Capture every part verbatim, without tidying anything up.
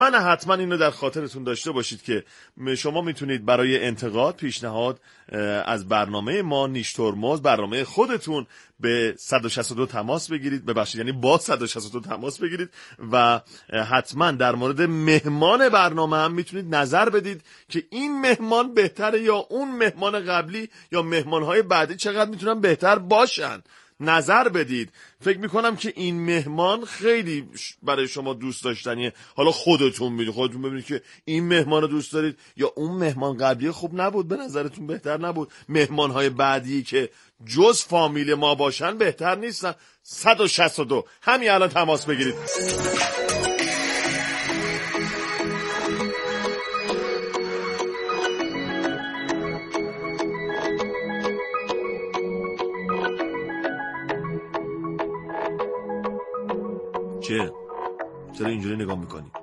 من حتما اینو در خاطرتون داشته باشید که شما میتونید برای انتقاد، پیشنهاد از برنامه ما نیش ترمز، برنامه خودتون به صد و شصت و دو تماس بگیرید، ببخشید یعنی با صد و شصت و دو تماس بگیرید و حتما در مورد مهمان برنامه هم میتونید نظر بدید که این مهمان بهتره یا اون مهمان قبلی یا مهمانهای بعدی چقدر میتونن بهتر باشن. نظر بدید. فکر میکنم که این مهمان خیلی برای شما دوست داشتنیه. حالا خودتون میدونید، خودتون ببینید که این مهمان رو دوست دارید یا اون مهمان قبلی خوب نبود، به نظرتون بهتر نبود. مهمانهای بعدی که جز فامیل ما باشن بهتر نیستن. صد و شصت و دو همین الان تماس بگیرید. چه؟ چرا اینجوری نگاه میکنی؟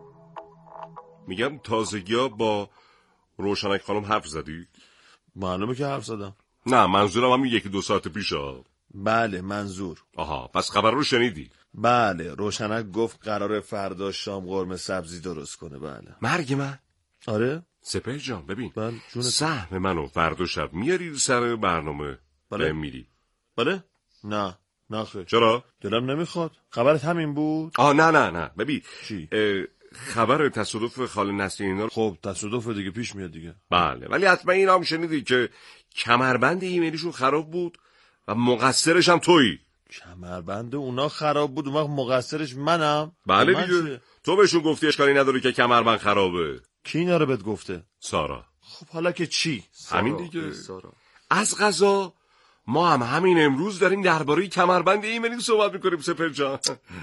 میگم تازگی‌ها با روشنک خانم حرف زدی؟ معلومه که حرف زدم. نه منظورم همین یکی دو ساعت پیشه. بله منظور. آها پس خبر رو شنیدی؟ بله روشنک گفت قرار فردا شام قرمه سبزی درست کنه. بله. مرگ من؟ آره سپهر جان ببین بله سهم منو فردا شب میاری سر برنامه. بله میری؟ بله نه نه خیر. چرا؟ دلم نمیخواد. خبرت همین بود؟ آه نه نه نه ببین چی؟ خبر تصادف خاله نسرین اینا. خب تصادف دیگه پیش میاد دیگه. بله ولی حتما این هم شنیدی که کمربند ایمنیشون خراب بود و مقصرش هم تویی. کمربند اونا خراب بود اون وقت مقصرش منم؟ بله من دیگه چه؟ تو بهشون گفتی اشکالی نداره که کمربند خرابه. کی اینا رو بهت گفته؟ سارا. خب حالا که چی؟ همین دیگه سارا. از قضا ما هم همین امروز داریم درباره کمربند ایمنی صحبت میکنیم سپهر جان.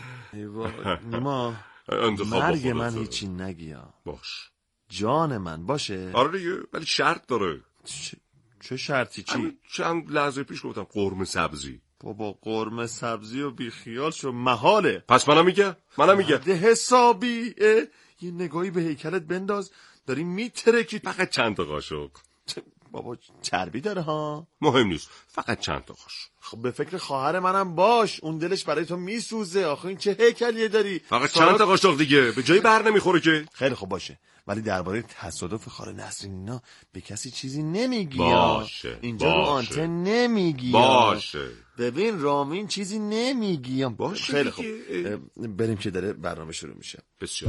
نیما مرگ من هیچی نگیا. باش جان من باشه. آره دیگه ولی شرط داره. چه, چه شرطی؟ چی؟ چند لحظه پیش گفتم قرمه سبزی. بابا قرمه سبزی و بیخیال شو محاله. پس منم میگه منم میگه ده حسابی یه نگاهی به هیکلت بنداز داری میترکی. فقط چند تا قاشق. بابا چربی داره ها. مهم نیست فقط چند تا قاشق. خب به فکر خواهر منم باش اون دلش برای تو میسوزه. آخه این چه هیکلیه داری؟ فقط سارا... چند تا قاشق دیگه به جای بر نمیخوره که. خیلی خوب باشه ولی درباره تصادف خاله نسرین اینا به کسی چیزی نمیگی. باشه اینجا باشه. رو آنتن نمیگی. باشه ببین رامین چیزی نمیگی. باشه خیلی خوب بریم که داره برنامه شروع میشه. بسیار.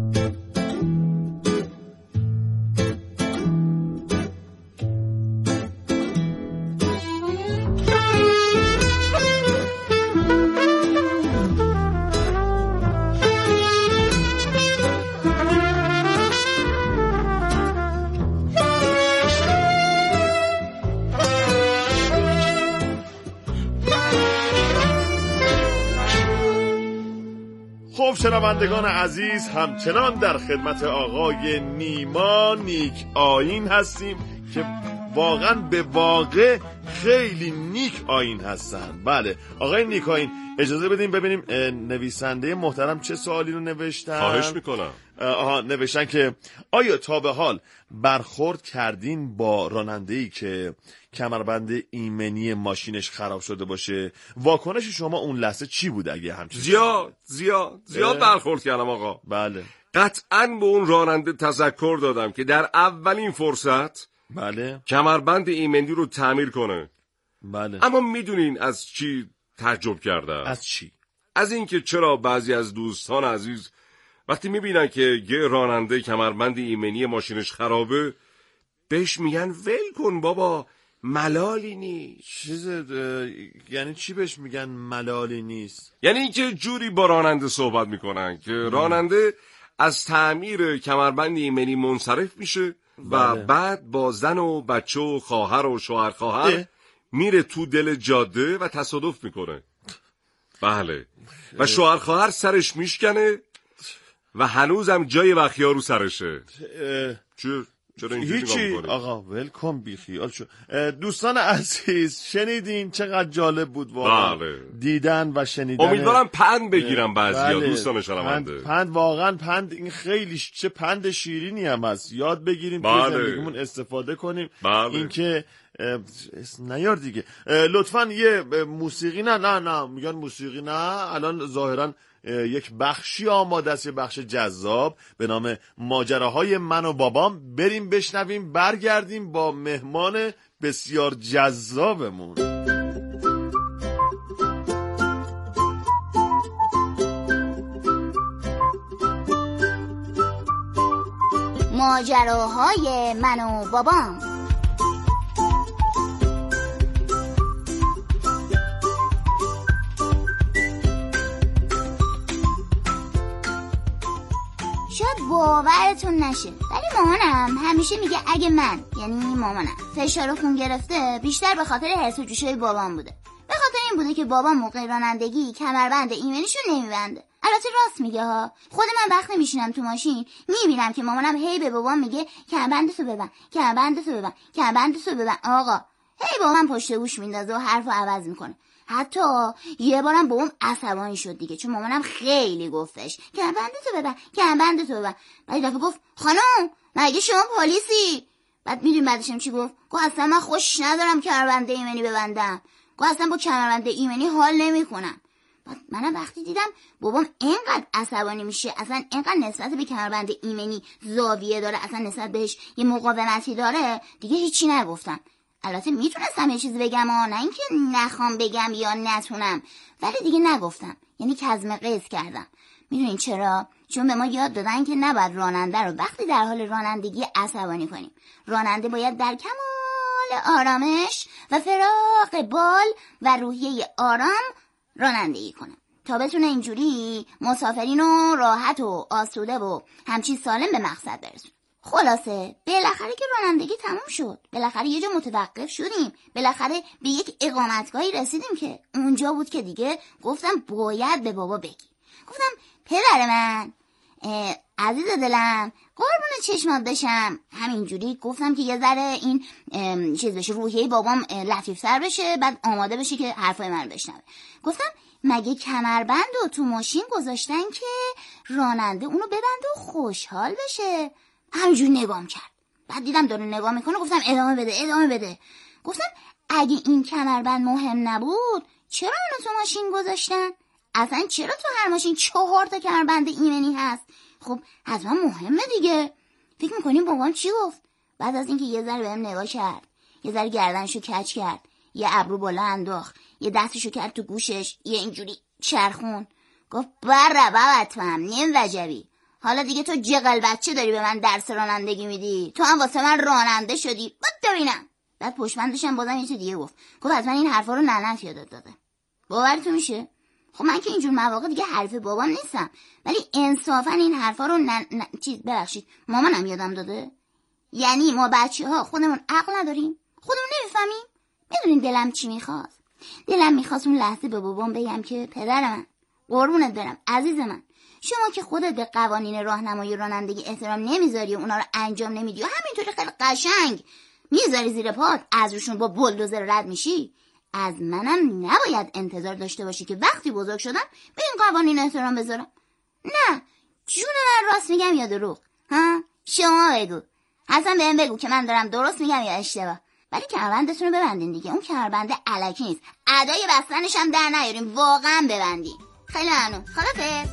خب شنوندگان عزیز همچنان در خدمت آقای نیما نیک آیین هستیم که واقعا به واقع خیلی نیک آیین هستن. بله آقای نیک آیین اجازه بدیم ببینیم نویسنده محترم چه سوالی رو نوشتن. خواهش میکنم. آها نوشتن که آیا تا به حال برخورد کردین با راننده‌ای که کمربند ایمنی ماشینش خراب شده باشه؟ واکنش شما اون لحظه چی بود اگه همچین؟ زیاد زیاد زیاد برخورد کردم آقا. بله قطعاً به اون راننده تذکر دادم که در اولین فرصت بله کمربند ایمنی رو تعمیر کنه. بله اما میدونین از چی تعجب کردم؟ از چی؟ از اینکه چرا بعضی از دوستان عزیز وقتی میبینن که یه راننده کمربند ایمنی ماشینش خرابه بهش میگن ول کن بابا ملالی نیست. چیز یعنی چی بهش میگن ملالی نیست؟ یعنی اینکه جوری با راننده صحبت میکنن که راننده از تعمیر کمربند ایمنی منصرف میشه و بله. بعد با زن و بچه و خواهر و شوهر خواهر میره تو دل جاده و تصادف میکنه. بله و شوهر خواهر سرش میشکنه و هنوزم جای بخیار رو سرشه. چه؟ چرا اینجوری هیچی آقا ولکام بی خیال شو. دوستان عزیز شنیدین چقدر جالب بود واقعا. بله. دیدن و شنیدن. امیدوارم پند بگیرم بعضیا. بله. دوستان شنونده پند, پند واقعا پند این خیلی چه پند شیرینی هم هست. یاد بگیریم بله. توی زندگیمون استفاده کنیم. بله. اینکه نیار دیگه لطفاً یه موسیقی نه نه نه میگن موسیقی نه الان ظاهرا یک بخشی آماده است، یک بخش جذاب به نام ماجراهای من و بابام. بریم بشنویم، برگردیم با مهمان بسیار جذابمون. ماجراهای من و بابام. شاید باورتون نشه ولی مامانم همیشه میگه اگه من، یعنی مامانم، فشار خون گرفته بیشتر به خاطر حرص و جوشای بابام بوده. به خاطر این بوده که بابام موقع رانندگی کمربند ایمنیشو نمیبنده. البته راست میگه ها. خود من وقتی میشینم تو ماشین میبینم که مامانم هی به بابام میگه کمربندتو ببند، کمربندتو ببند، کمربندتو ببند. آقا هی بابام پشت گوش میندازه و حرفو عوض میکنه. حتی یه بارم بابام عصبانی شد دیگه، چون مامانم خیلی گفتش کمربندتو ببند، کمربندتو ببند. بعد دفعه گفت خانم مگه شما پلیسی؟ بعد میدونی بعدشم چی گفت؟ گفت اصلا من خوش ندارم کمربند ایمنی ببندم. گفت اصلا با کمربند ایمنی حال نمیکنم. بعد منم وقتی دیدم بابام اینقدر عصبانی میشه، اصلا اینقدر نسبت به کمربند ایمنی زاویه داره، اصلا نسبت بهش یه مقاومتی داره، دیگه هیچی نگفتم. البته میتونستم یه چیزی بگم ها، نه اینکه نخوام بگم یا نتونم، ولی دیگه نگفتم، یعنی کظم قیس کردم. میدونین چرا؟ چون به ما یاد دادن که نباید راننده رو وقتی در حال رانندگی عصبانی کنیم. راننده باید در کمال آرامش و فراغ بال و روحیه آرام رانندگی کنه تا بتونه اینجوری مسافرین رو راحت و آسوده و همچین سالم به مقصد برسونه. خلاصه بالاخره که رانندگی تموم شد، بالاخره یه جا متوقف شدیم، بالاخره به یک اقامتگاهی رسیدیم که اونجا بود که دیگه گفتم باید به بابا بگی. گفتم پدر من، عزیز دلم، قربون چشمات بشم. همینجوری گفتم که یه ذره این چیز بشه، روحیه بابام لطیف‌تر بشه، بعد آماده بشه که حرفای من بشنوه. گفتم مگه کمربند رو تو ماشین گذاشتن که راننده اونو ببنده و خوشحال بشه؟ همینجوری نگام کرد. بعد دیدم داره نگاه میکنه، گفتم ادامه بده ادامه بده. گفتم اگه این کمربند مهم نبود چرا اونو تو ماشین گذاشتن؟ اصلا چرا تو هر ماشین چهار تا کمربند ایمنی هست؟ خب حتما مهمه دیگه. فکر میکنیم بابام چی گفت؟ بعد از اینکه یه ذره بهم نگاه کرد، یه ذره گردنشو کج کرد، یه ابرو بالا انداخت، یه دستشو کرد تو گوشش، یه اینجوری چرخون، گفت بره بابت فهم نیم وجبی، حالا دیگه تو جغل بچه داری به من درس رانندگی میدی، تو هم واسه من راننده شدی، بود ببینم. بعد پشتبندشم بازم یه چیز دیگه گفت، گفت حتما این حرفا رو ننت یادت داده. باورتون میشه؟ خب من که اینجور مواقع دیگه حرف بابام نیستم، ولی انصافا این حرفا رو نن... نن... چیز ببخشید مامانم یادم داده. یعنی ما بچه ها خودمون عقل نداریم؟ خودمون نمیفهمیم؟ میدونین دلم چی میخواست؟ دلم میخواست اون لحظه به بابام بگم که پدر من، قربونت برم عزیز من، شما که خودت به قوانین راهنمایی رانندگی احترام نمیذاری و اونا رو انجام نمیدی و همینطوری خیلی قشنگ میذاری زیر پات از روشون با بولدوزر رد میشی، از منم نباید انتظار داشته باشی که وقتی بزرگ شدم به این قوانین احترام بذارم. نه جون من راست میگم یا دروغ؟ ها شما بگو، حسن بهم بگو که من دارم درست میگم یا اشتباه. ولی کمربندتون رو ببندین دیگه، اون کمربند الکی نیست، ادای بستنش هم در نیاریم، واقعا ببندین. خیلی ممنون، خدافظ.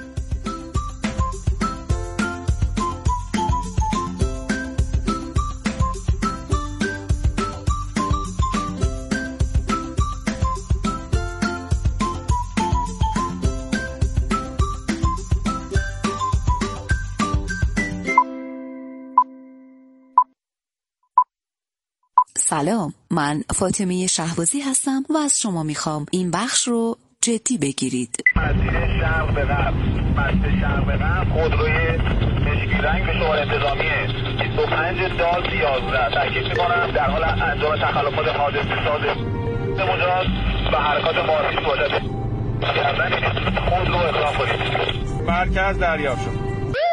سلام، من فاطمه شهبازی هستم و از شما میخوام این بخش رو جدی بگیرید. مسیر شرق به غرب، مسیر شرق به غرب، خودروی مشکی رنگ به شماره انتظامیه بیست و پنج دال یازده تاکید میکنم در حال انجام تخلفات حادثه ساز مجاز و حرکات مارسی صورت کردن خودرو اقدام کنید. مرکز دریافت شد.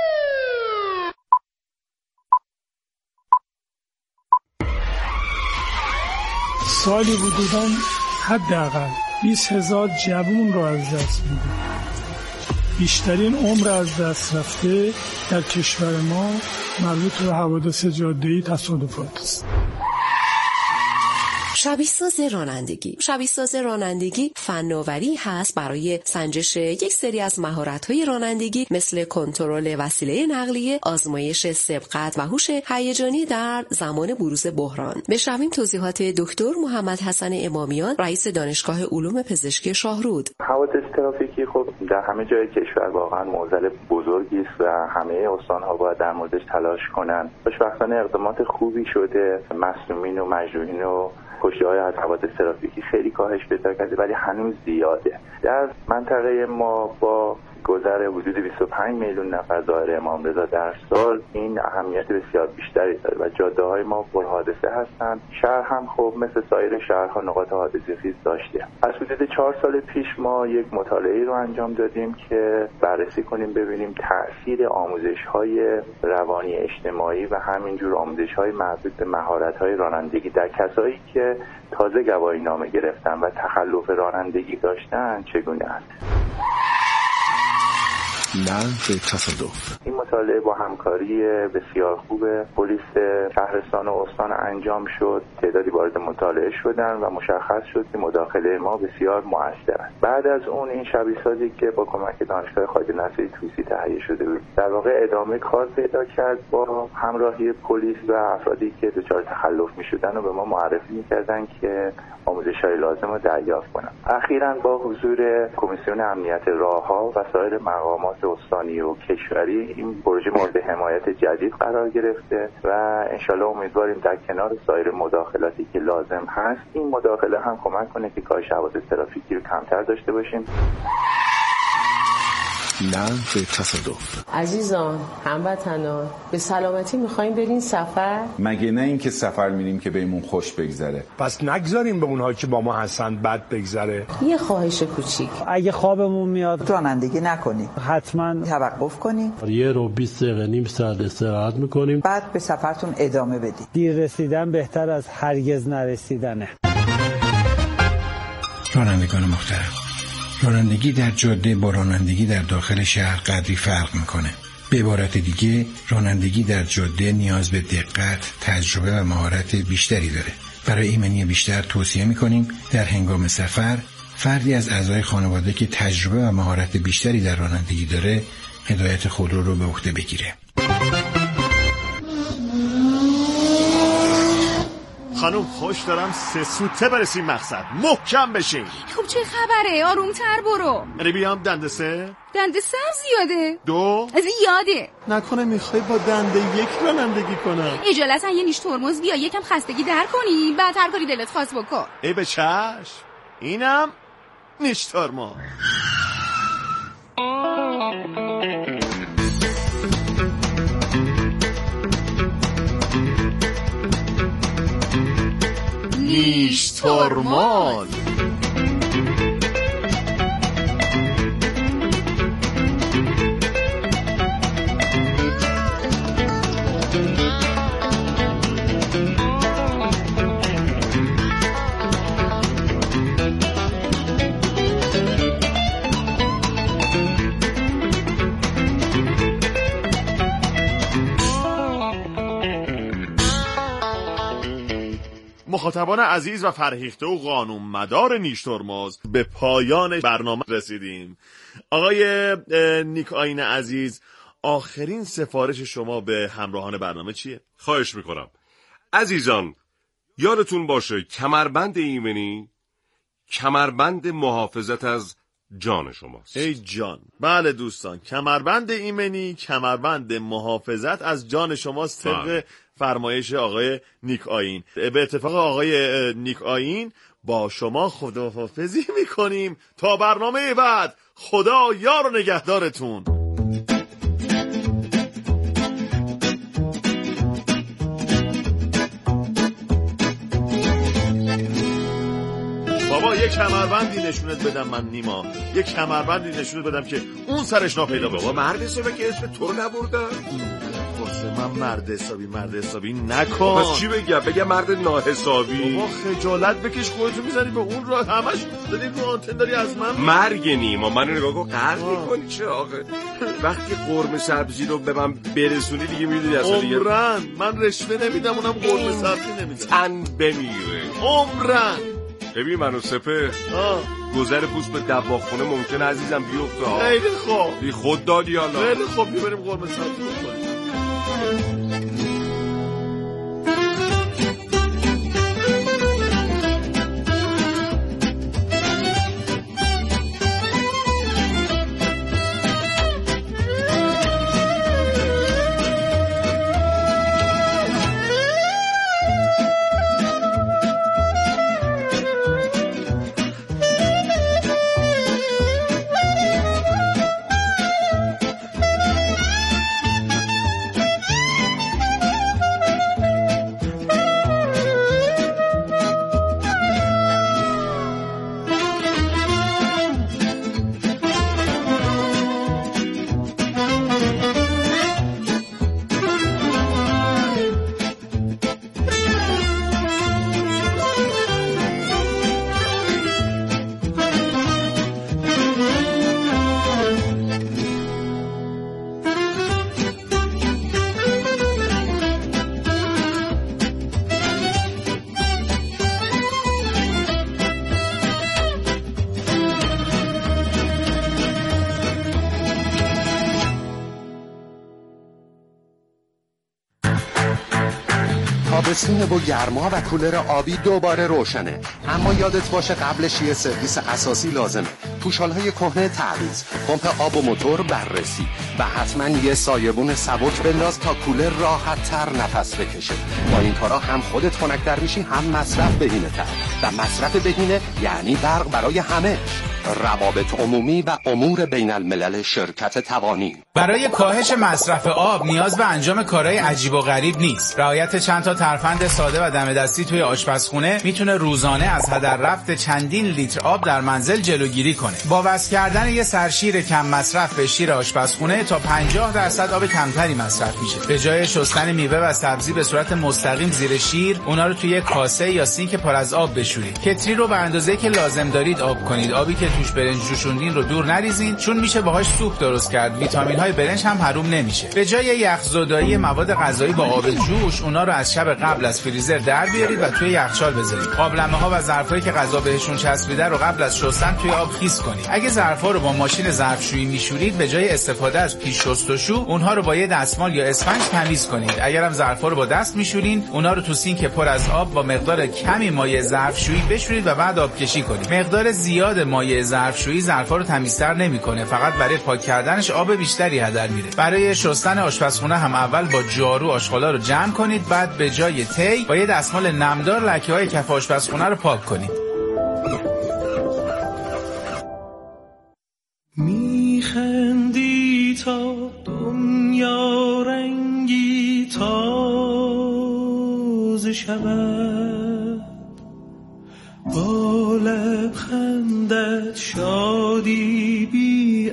سالی حدوداً حداقل بیست هزار جوون را از دست میده. بیشترین عمر از دست رفته در کشور ما مربوط به حوادث جاده‌ای تصادفات است. شبیه‌ساز رانندگی. شبیه‌ساز رانندگی فناوری هست برای سنجش یک سری از مهارت‌های رانندگی مثل کنترل وسیله نقلیه، آزمایش سبقت و هوش هیجانی در زمان بروز بحران. بشنویم توضیحات دکتر محمد حسن امامیان، رئیس دانشگاه علوم پزشکی شاهرود. حوادث ترافیکی خب در همه جای کشور واقعا معضل بزرگی است و همه استان‌ها باید در موردش تلاش کنند. خوشبختانه اقدامات خوبی شده، مصدومین و مجروحین و کشته‌های از حوادث ترافیکی خیلی کاهش پیدا کرده، ولی هنوز زیاده. در منطقه ما با گذر حدود بیست و پنج میلیون نفر دائره امام رضا در سال این اهمیت بسیار بیشتری داره و جاده‌های ما پر حادثه هستند. شهر هم خب مثل سایر شهرها نقاط حادثه خیز داشته. از حدود چهار سال پیش ما یک مطالعه رو انجام دادیم که بررسی کنیم ببینیم تأثیر آموزش‌های روانی اجتماعی و همینجور آموزش‌های مربوط به مهارت‌های رانندگی در کسایی که تازه گواهی نامه گرفتن و تخلف رانندگی داشتن چگونه است. نه به تصادف. این مطالعه با همکاری بسیار خوب پلیس شهرستان و استان انجام شد. تعدادی وارد مطالعه شدن و مشخص شد که مداخله ما بسیار مؤثر است. بعد از اون این شبیه‌سازی که با کمک دانشگاه خالد نصیری طوسی تهیه شده بود در واقع ادامه کار پیدا کرد با همراهی پلیس و افرادی که دچار تخلف می‌شدن و به ما معرفی می‌کردن که آموزش‌های لازم رو دریافت کنن. اخیراً با حضور کمیسیون امنیت راه‌ها و سایر مقامات استانی و کشوری این پروژه مورد حمایت جدید قرار گرفته و انشالله امیدواریم در کنار سایر مداخلاتی که لازم هست این مداخله هم کمک کنه که کاهش حوادث ترافیکی رو کمتر داشته باشیم. نه به تصادف. عزیزان، هموطنان، به سلامتی میخوایم برین سفر؟ مگه نه اینکه سفر میریم که بهمون خوش بگذره. پس نگذاریم به اونها که با ما هستن بد بگذره. یه خواهش کوچیک، اگه خوابمون میاد رانندگی نکنیم، حتما توقف کنیم، یه رو بیست دقیقه نیم ساعت استراحت میکنیم، بعد به سفرتون ادامه بدید. دیر رسیدن بهتر از هرگز نرسیدنه. رانندگان محترم، رانندگی در جاده با رانندگی در داخل شهر قدری فرق میکنه. به عبارت دیگه رانندگی در جاده نیاز به دقت، تجربه و مهارت بیشتری داره. برای ایمنی بیشتر توصیه میکنیم در هنگام سفر فردی از اعضای خانواده که تجربه و مهارت بیشتری در رانندگی داره هدایت خودرو رو به عهده بگیره. خانم خوش دارم سه سوته برسیم مقصد، محکم بشین. خب چه خبره؟ آرومتر برو. اری بیام دنده سه؟ دنده سر زیاده. دو؟ زیاده. نکنه میخوای با دنده یک رانندگی کنم؟ اجالتا یه نیش ترمز بیا یکم خستگی در کنی بعد هر کاری دلت خواست بکن. ای به چشم. اینم نیش ترمز. نیش ترمز. مخاطبان عزیز و فرهیخته و قانون مدار نیش ترمز به پایان برنامه رسیدیم. آقای نیک آیین عزیز، آخرین سفارش شما به همراهان برنامه چیه؟ خواهش میکنم عزیزان، یادتون باشه کمربند ایمنی کمربند محافظت از جان شماست. ای جان. بله دوستان، کمربند ایمنی کمربند محافظت از جان شماست طبق فرمایش آقای نیک آیین. به اتفاق آقای نیک آیین با شما خداحافظی میکنیم تا برنامه بعد. خدا یار و نگهدارتون. بابا یک کمربندی نشونت بدم من نیما، یک کمربندی نشونت بدم که اون سرش ناپیدا بشه. بابا مرد سبه که اسم تو رو نبردن. واسه من مرد حسابی مرد حسابی نکن. پس چی بگم؟ بگم مرد ناحسابی؟ بابا خجالت بکش، خودتو میزنی به اون راه، همش داری رو آنتن داری از من مرگ نیما. منو نگاه کن قهر میکنی چه آخه؟ وقتی قرمه سبزی رو به من برسونی دیگه میدونی اصلا دیگه عمرن من رشوه نمیدم اونم قرمه سبزی نمیدم. تن بمیره عمرن. ببین منو سپه گذر پوست به دباغخونه ممکنه عزیزم بیفته. خیلی خوب بی خود دادی حالا. خیلی خوب بریم قرمه سبزی بخوریم. تابستون با گرما و کولر آبی دوباره روشنه، اما یادت باشه قبلش یه سرویس اساسی لازمه. پوشال‌های کهنه تعویض، پمپ آب و موتور بررسی و حتما یه سایبون سبک بنداز تا کولر راحت تر نفس بکشه. با این کارا هم خودت خنک‌تر میشی، هم مصرف بهینه تر، و مصرف بهینه یعنی برق برای همه. روابط عمومی و امور بین الملل شرکت توانی. برای کاهش مصرف آب نیاز به انجام کارهای عجیب و غریب نیست. رعایت چند تا ترفند ساده و دم دستی توی آشپزخونه میتونه روزانه از هدر رفت چندین لیتر آب در منزل جلوگیری کنه. با وصل کردن یه سرشیر کم مصرف به شیر آشپزخونه تا پنجاه درصد آب کمتری مصرف میشه. به جای شستن میوه و سبزی به صورت مستقیم زیر شیر، اونا رو توی کاسه یا سینک پر از آب بشورید. کتری رو به اندازه‌ای که لازم دارید آب کنید. آبی که توش برنج جوشوندین رو دور نریزین، چون میشه باهاش سوپ درست کرد. ویتامین های برنج هم حروم نمیشه. به جای یخزدایی مواد غذایی با آب جوش، اونا رو از شب قبل از فریزر در بیارید و توی یخچال بذارید. قابلمه ها و ظرفایی که غذا بهشون چسبیده رو قبل از شستن توی آب خیس کنید. اگه ظرفا رو با ماشین ظرفشویی میشورید، به جای استفاده از پیش شستشو، اونها رو با یه دستمال یا اسفنج تمیز کنید. اگر هم ظرفا رو با دست میشورین، اونا رو تو سینک پر از آب با مقدار کمی مایع ظرفشویی بشورید و بعد آبکشی کنید. مقدار زیاد مایع ظرفشویی ظرفا رو تمیزتر نمیکنه، فقط برای پاک کردنش آب بیشتری هدر میره. برای شستن آشپزخونه هم اول با جارو آشغالا رو جمع کنید، بعد به جای تی با یه دستمال نمدار لکه‌های کف آشپزخونه رو پاک کنید. میخندی تا دنیا رنگی تازه شود، با لبخندت شادی بی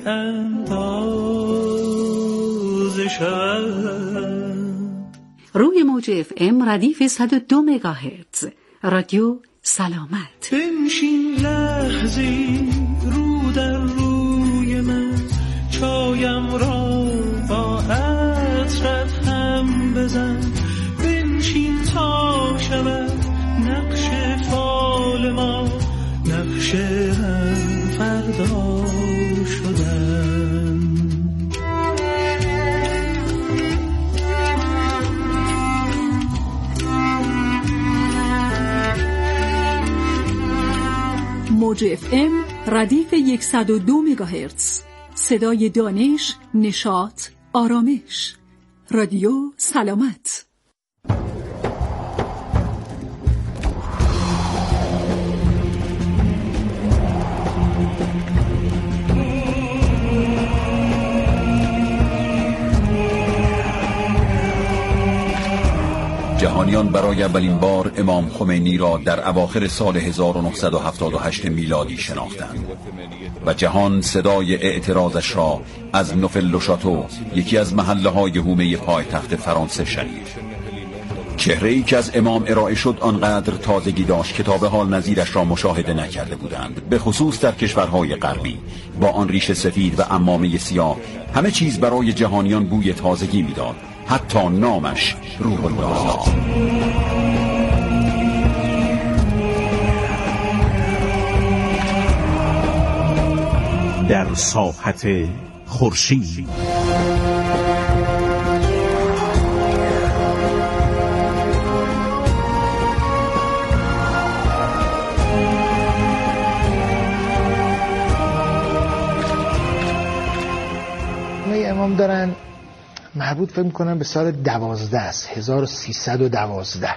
اندازه شود. روی موج اف ام ردیف صد و دو مگاهرتز رادیو سلامت. بنشین لحظی رو در روی من، چایم را با عطرت هم بزن. بنشین تا شود نقش فال ما، نقش هم فردا شدن. موج اف ام ردیف صد و دو مگاهرتز، صدای دانش، نشاط، آرامش. رادیو سلامت. جهانیان برای اولین بار امام خمینی را در اواخر سال هزار و نهصد و هفتاد و هشت میلادی شناختند و جهان صدای اعتراضش را از نوفل شاتو، یکی از محله‌های حومه پایتخت فرانسه شنید. چهره‌ای که از امام ارائه شد آنقدر تازگی داشت که تا به حال نظیرش را مشاهده نکرده بودند، به خصوص در کشورهای غربی. با آن ریش سفید و عمامه سیاه همه چیز برای جهانیان بوی تازگی میداد، حتی نامش روح الله. در ساحت خورشید امام دارن مربوط فکر می‌کنم به سال دوازده است، هزار و سیصد و دوازده.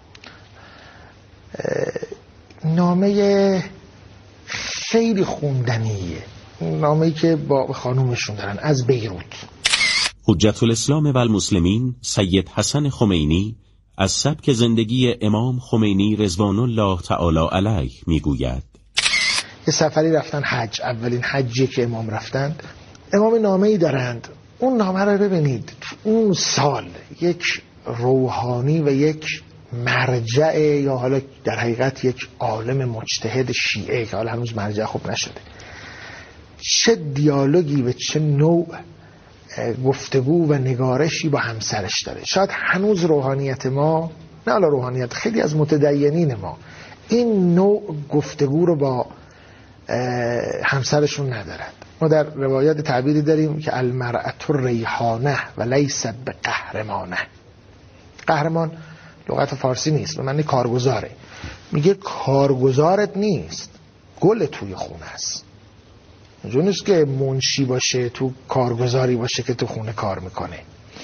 نامه خیلی خوندنیه، نامه‌ای که با خانومشون دارن از بیروت. حجت الاسلام و المسلمین سید حسن خمینی از سبک زندگی امام خمینی رضوان الله تعالی علیه میگوید: یه سفری رفتن حج، اولین حجی که امام رفتند. امام نامه‌ای دارند، اون نامه رو ببینید، اون سال یک روحانی و یک مرجع، یا حالا در حقیقت یک عالم مجتهد شیعه که حالا هنوز مرجع خوب نشده، چه دیالوگی و چه نوع گفتگو و نگارشی با همسرش داره. شاید هنوز روحانیت ما، نه حالا روحانیت، خیلی از متدینین ما این نوع گفتگو رو با همسرشون ندارد. ما در روایات تعبیری داریم که المرأة ریحانه و لیست به قهرمانه. قهرمان لغت فارسی نیست، به معنی کارگزاره. میگه کارگزارت نیست، گل توی خونه است. اینجور نیست که منشی باشه تو کارگزاری باشه که تو خونه کار میکنه.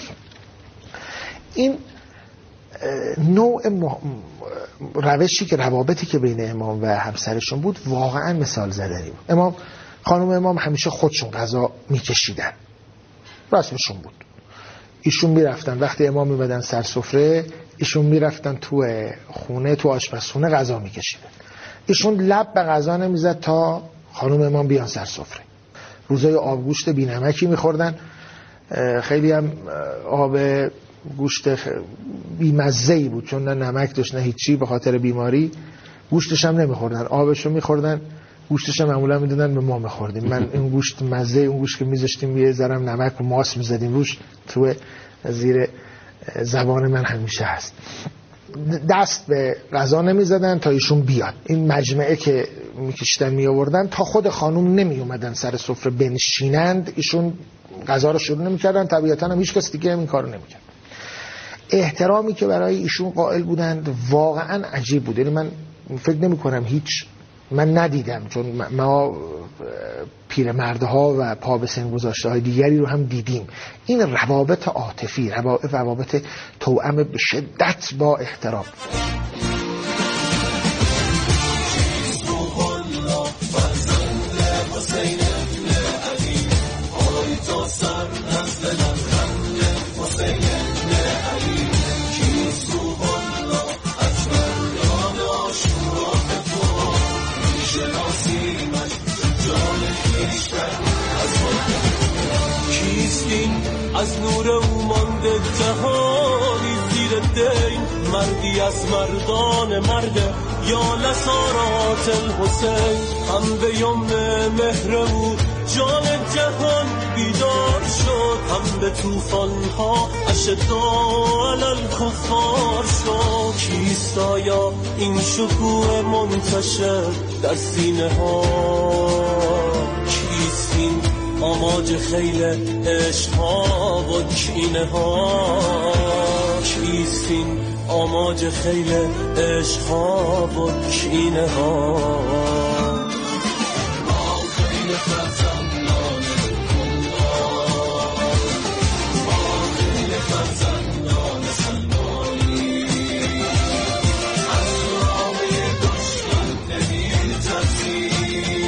این نوع م... روشی که روابطی که بین امام و همسرشون بود واقعا مثال زدنی بود. امام خانم امام همیشه خودشون غذا میکشیدن، رسمشون بود. ایشون میرفتن وقتی امام میمدن سر سفره، ایشون میرفتن تو خونه، تو آشپزخونه غذا میکشیدن. ایشون لب به غذا نمیزد تا خانم امام بیان سر سفره. روزای آبگوشت بی نمکی میخوردن، خیلی هم آب گوشت بی مزه‌ای بود، چون نه نمک داشت نه هیچی، به خاطر بیماری گوشتش هم نمیخوردن، آبشو میخوردن، گوشتش هم معمولا میدادن به ما میخوردیم. من این گوشت مزه، اون گوشت که میذاشتیم یه ذرم نمک و ماست میزدیم روش، تو زیر زبان من همیشه هست. دست به غذا نمیزدن تا ایشون بیاد. این مجمعه که میکشتن میآوردن تا خود خانوم نمیومدن سر سفره بنشینند، ایشون غذا رو شروع نمیکردن. طبیعتا هم هیچ کس دیگه این کارو نمیکرد. احترامی که برای ایشون قائل بودند واقعا عجیب بود. یعنی من فکر نمی کنم هیچ، من ندیدم، چون ما پیرمردها و پا به سن گذاشته های دیگری رو هم دیدیم، این روابط عاطفی، روابط توأم به شدت با احترام. از نور او مانده جهانی زیر دین، مردی از مردان مرده یا لسارات الحسین. هم به یوم مهر او جان جهان بیدار شد، هم به توفانها اشداء علی الکفار شد. کیست آیا این شکوه منتشر در سینه ها؟ کیست این آماج خیل عشقها و کینه ها؟ کیست این آماج خیل عشقها و کینه ها؟ ما خیل فرزندان الله، ما خیل فرزندان سلمانی، از راه دشمن نمی ترسیم.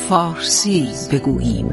فارسی بگوییم.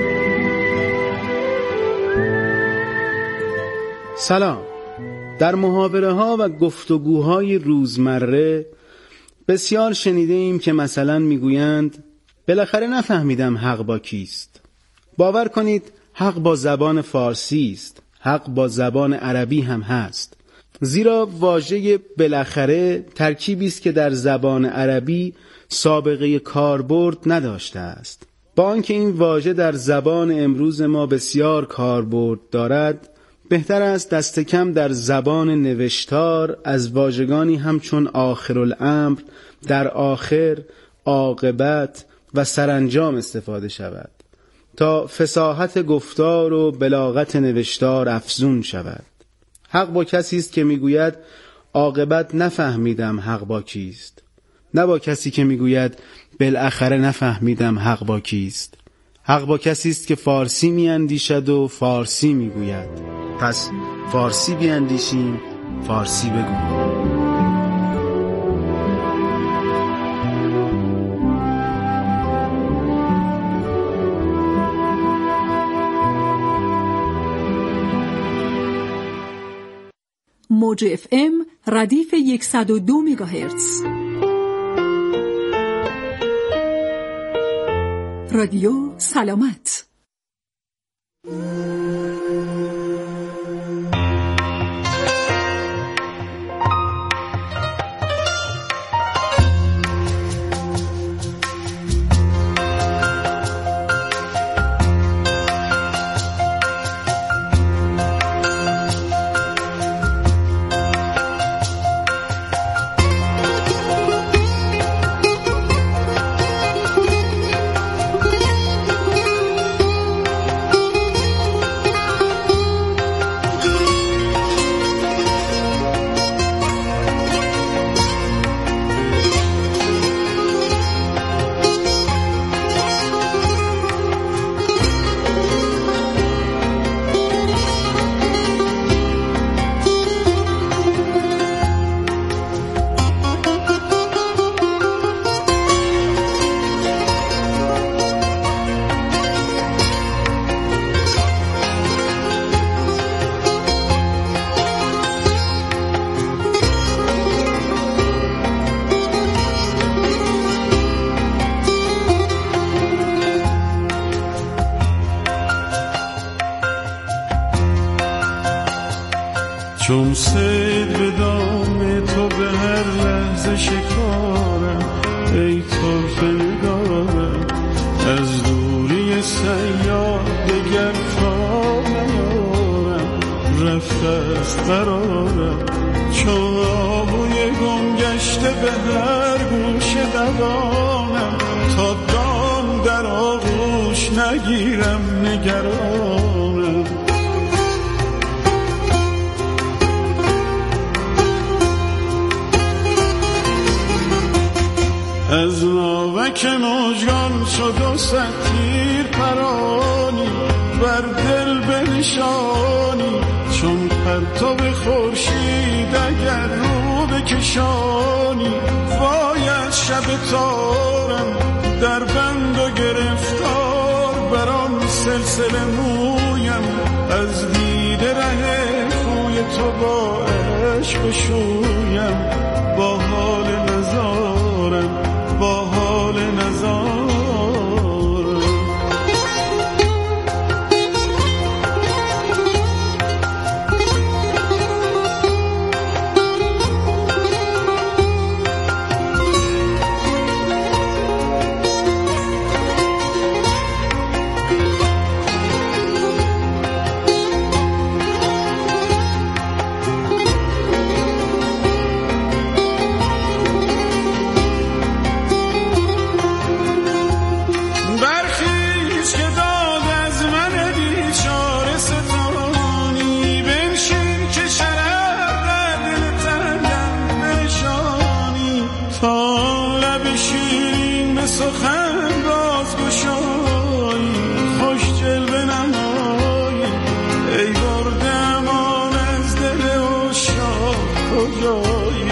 سلام. در محاوره ها و گفتگوهای روزمره بسیار شنیده ایم که مثلا میگویند بالاخره نفهمیدم حق با کیست. باور کنید حق با زبان فارسی است، حق با زبان عربی هم هست. زیرا واژه بالاخره ترکیبی است که در زبان عربی سابقه کاربرد نداشته است. با آنکه این واژه در زبان امروز ما بسیار کاربرد دارد، بهتر است دست کم در زبان نوشتار از واژگانی همچون آخرالامر، در آخر، عاقبت و سرانجام استفاده شود تا فصاحت گفتار و بلاغت نوشتار افزون شود. حق با کسی است که میگوید عاقبت نفهمیدم حق با کیست، نه با کسی که میگوید بالاخره نفهمیدم حق با کیست. حق با کسی است که فارسی میاندیشد و فارسی میگوید. پس فارسی بیاندیشیم، فارسی بگوییم. موج اف ام ردیف صد و دو مگاهرتز. رادیو سلامت. چون سید به دام تو به هر لحظه شکارم، ای طرف نگارم از دوری سیاد دگر تا نیارم، رفته از قرارم چون آهوی گم گشته به هر گوش دوانم، تا دام در آغوش نگیرم نگرانم. از ناوک مژگان شد و صد تیر پرانی، بر دل بنشانی چون پرتو خورشید اگر رو بکشانی. وای از شب تارم در بند و گرفتار، برام سلسله مویم از دیده ره خوی تو با عشق شویم. با حال نزارم، با حال نزارم.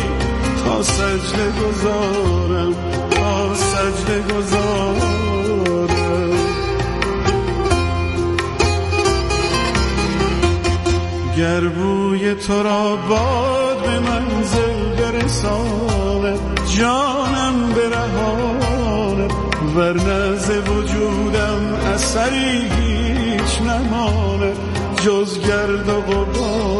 سجده گذارم، تا سجده گذارم. گر بوی تو را باد به منزل برساند جانم برهاند ورنه ز وجودم اثری هیچ نماند جز گرد و غبار